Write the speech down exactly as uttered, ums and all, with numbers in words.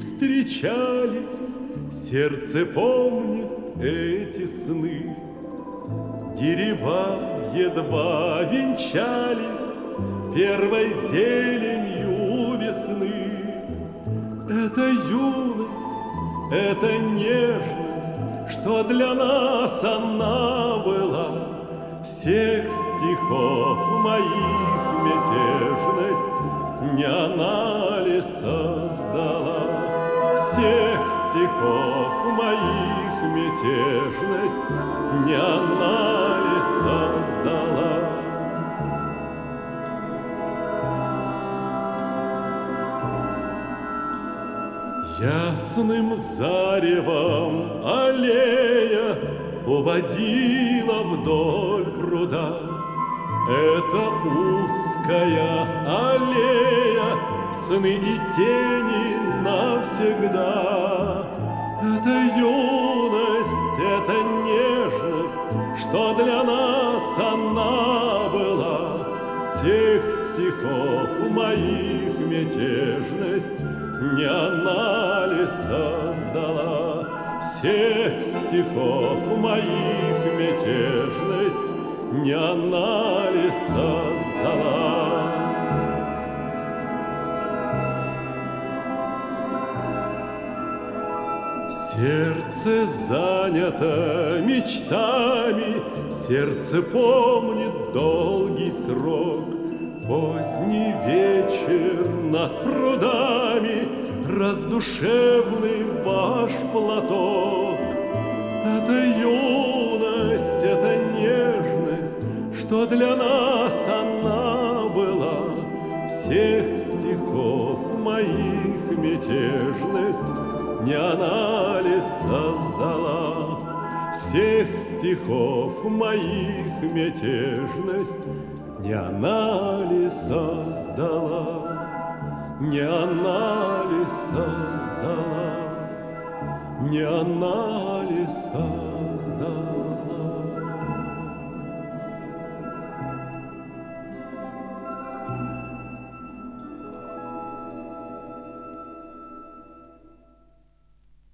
встречались, сердце помнит эти сны. Дерева едва венчались первой зеленью весны. Это юность, это нежность, что для нас она была. Всех стихов моих мятежность не она ли создала? Всех стихов моих мятежность не она ли создала? Ясным заревом аллея уводила вдоль пруда. Это узкая аллея в сны и тени навсегда. Это юность, это нежность, что для нас она была. Всех стихов моих мятежность не она ли создала? Всех стихов моих мятежность не она ли создала? Сердце занято мечтами, сердце помнит долгий срок. Поздний вечер над прудами, раздушевный ваш платок. Это юность, это нежность, что для нас она была. Всех стихов моих мятежность не она ли создала? Всех стихов моих мятежность не она ли создала? Не она ли создала? Не она ли создала?